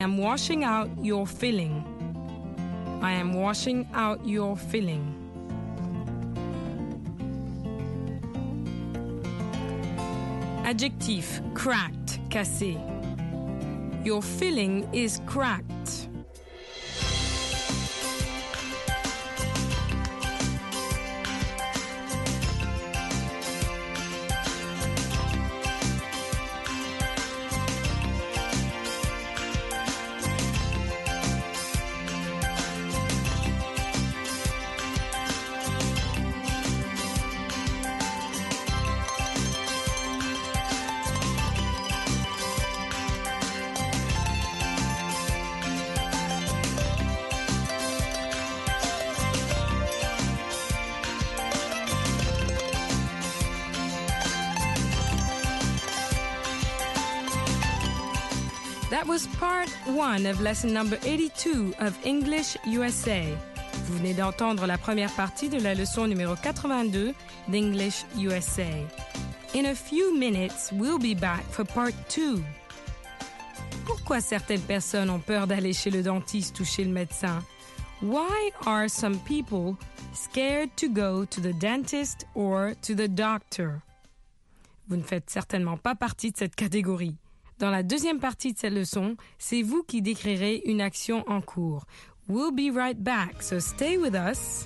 I am washing out your filling. I am washing out your filling. Adjectif, cracked, cassé. Your filling is cracked. That was part 1 of lesson number 82 of English USA. Vous venez d'entendre la première partie de la leçon numéro 82 d'English USA. In a few minutes, we'll be back for part 2. Pourquoi certaines personnes ont peur d'aller chez le dentiste ou chez le médecin? Why are some people scared to go to the dentist or to the doctor? Vous ne faites certainement pas partie de cette catégorie. Dans la deuxième partie de cette leçon, c'est vous qui décrirez une action en cours. We'll be right back, so stay with us.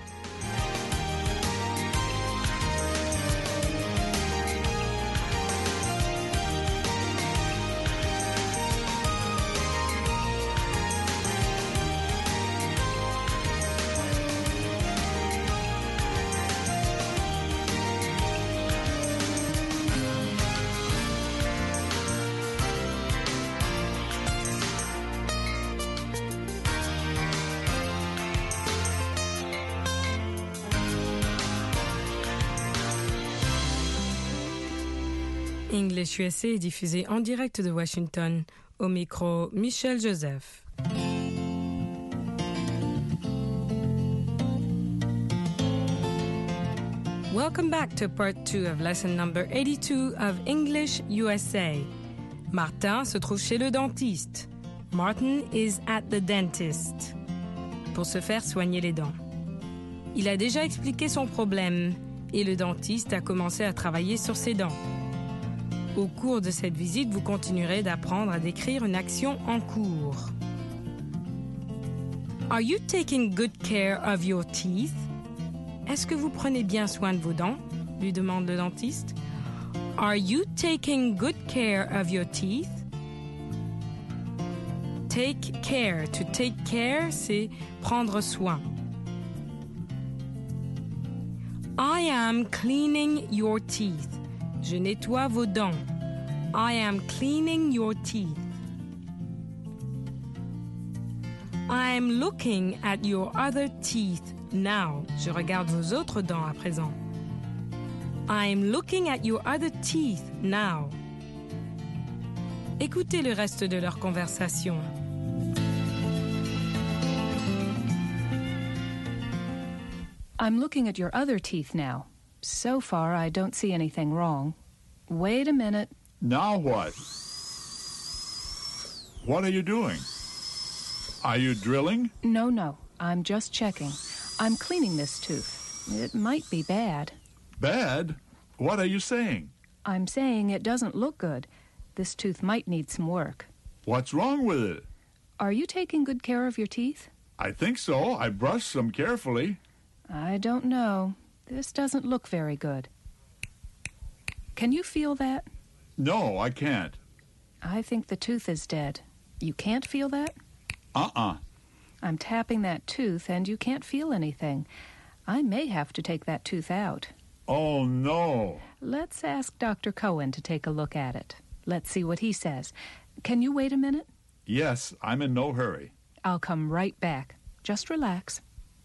English USA est diffusé en direct de Washington. Au micro, Michel Joseph. Welcome back to part 2 of lesson number 82 of English USA. Martin se trouve chez le dentiste. Martin is at the dentist. Pour se faire soigner les dents. Il a déjà expliqué son problème et le dentiste a commencé à travailler sur ses dents. Au cours de cette visite, vous continuerez d'apprendre à décrire une action en cours. Are you taking good care of your teeth? Est-ce que vous prenez bien soin de vos dents? Lui demande le dentiste. Are you taking good care of your teeth? Take care. To take care, c'est prendre soin. I am cleaning your teeth. Je nettoie vos dents. I am cleaning your teeth. I am looking at your other teeth now. Je regarde vos autres dents à présent. I am looking at your other teeth now. Écoutez le reste de leur conversation. I'm looking at your other teeth now. So far, I don't see anything wrong. Wait a minute. Now what? What are you doing? Are you drilling? No. I'm just checking. I'm cleaning this tooth. It might be bad. Bad? What are you saying? I'm saying it doesn't look good. This tooth might need some work. What's wrong with it? Are you taking good care of your teeth? I think so. I brushed them carefully. I don't know. This doesn't look very good. Can you feel that? No, I can't. I think the tooth is dead. You can't feel that? I'm tapping that tooth and you can't feel anything. I may have to take that tooth out. Oh, no. Let's ask Dr. Cohen to take a look at it. Let's see what he says. Can you wait a minute? Yes, I'm in no hurry. I'll come right back. Just relax.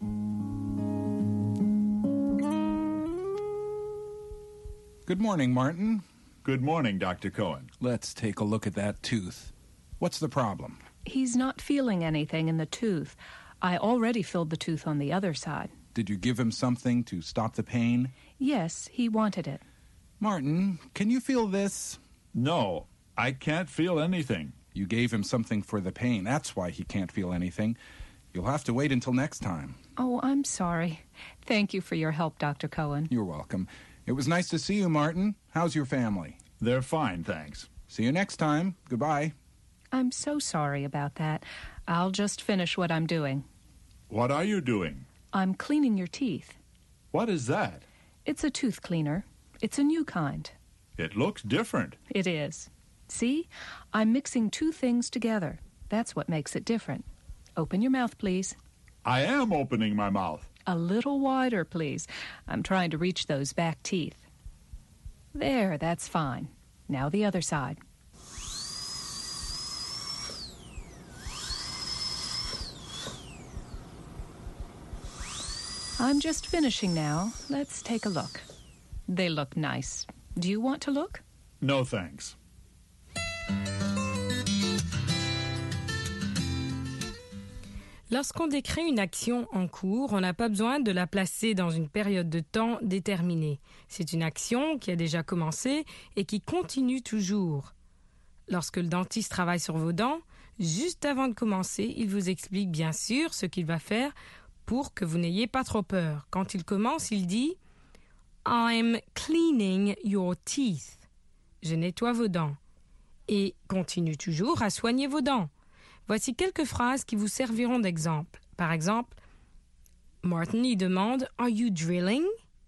Good morning, Martin. Good morning, Dr. Cohen. Let's take a look at that tooth. What's the problem? He's not feeling anything in the tooth. I already filled the tooth on the other side. Did you give him something to stop the pain? Yes, he wanted it. Martin, can you feel this? No, I can't feel anything. You gave him something for the pain. That's why he can't feel anything. You'll have to wait until next time. Oh, I'm sorry. Thank you for your help, Dr. Cohen. You're welcome. It was nice to see you, Martin. How's your family? They're fine, thanks. See you next time. Goodbye. I'm so sorry about that. I'll just finish what I'm doing. What are you doing? I'm cleaning your teeth. What is that? It's a tooth cleaner. It's a new kind. It looks different. It is. See? I'm mixing two things together. That's what makes it different. Open your mouth, please. I am opening my mouth. A little wider, please. I'm trying to reach those back teeth. There, that's fine. Now the other side. I'm just finishing now. Let's take a look. They look nice. Do you want to look? No, thanks. Lorsqu'on décrit une action en cours, on n'a pas besoin de la placer dans une période de temps déterminée. C'est une action qui a déjà commencé et qui continue toujours. Lorsque le dentiste travaille sur vos dents, juste avant de commencer, il vous explique bien sûr ce qu'il va faire pour que vous n'ayez pas trop peur. Quand il commence, il dit « I'm cleaning your teeth ». Je nettoie vos dents. Et continue toujours à soigner vos dents. Voici quelques phrases qui vous serviront d'exemple. Par exemple, Martin y demande « Are you drilling ?»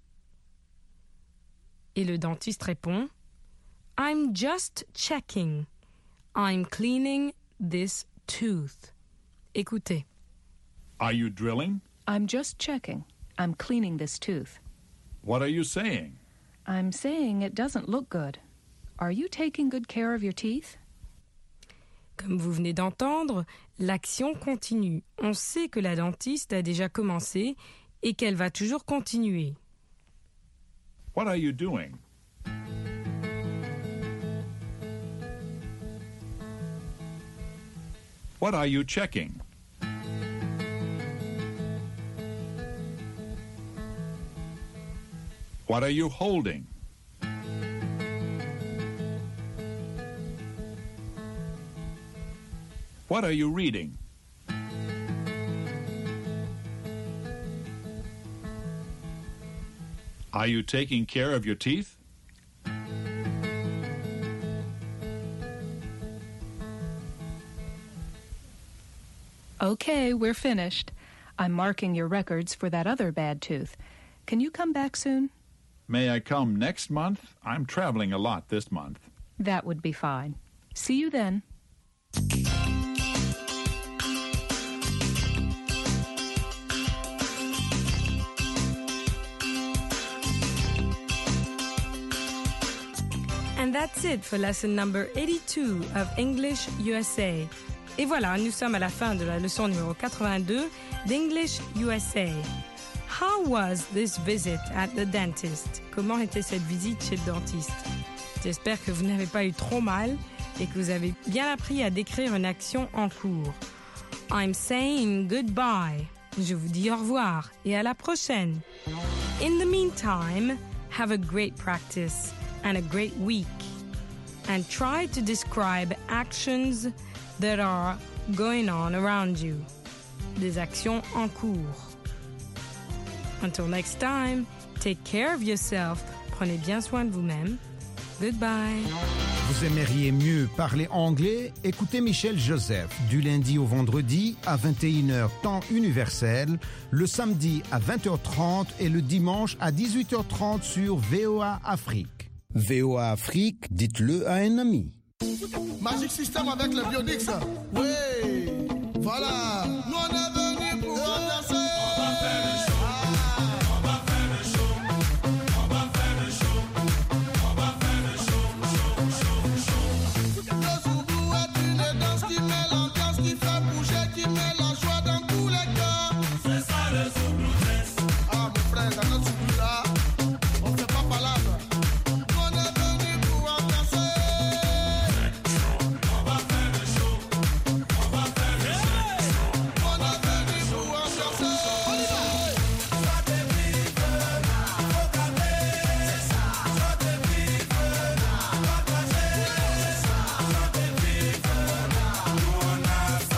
Et le dentiste répond « I'm just checking. I'm cleaning this tooth. » Écoutez. Are you drilling? I'm just checking. I'm cleaning this tooth. What are you saying? I'm saying it doesn't look good. Are you taking good care of your teeth? Comme vous venez d'entendre, l'action continue. On sait que la dentiste a déjà commencé et qu'elle va toujours continuer. What are you doing? What are you checking? What are you holding? What are you reading? Are you taking care of your teeth? Okay, we're finished. I'm marking your records for that other bad tooth. Can you come back soon? May I come next month? I'm traveling a lot this month. That would be fine. See you then. And that's it for lesson number 82 of English USA. Et voilà, nous sommes à la fin de la leçon numéro 82 d'English USA. How was this visit at the dentist? Comment était cette visite chez le dentiste? J'espère que vous n'avez pas eu trop mal et que vous avez bien appris à décrire une action en cours. I'm saying goodbye. Je vous dis au revoir et à la prochaine. In the meantime, have a great practice and a great week. And try to describe actions that are going on around you. Des actions en cours. Until next time, take care of yourself. Prenez bien soin de vous-même. Goodbye. Vous aimeriez mieux parler anglais? Écoutez Michel Joseph du lundi au vendredi à 21h temps universel, le samedi à 20h30 et le dimanche à 18h30 sur VOA Afrique. VOA Afrique, dites-le à un ami. Magic System avec le Bionix. Oui, voilà.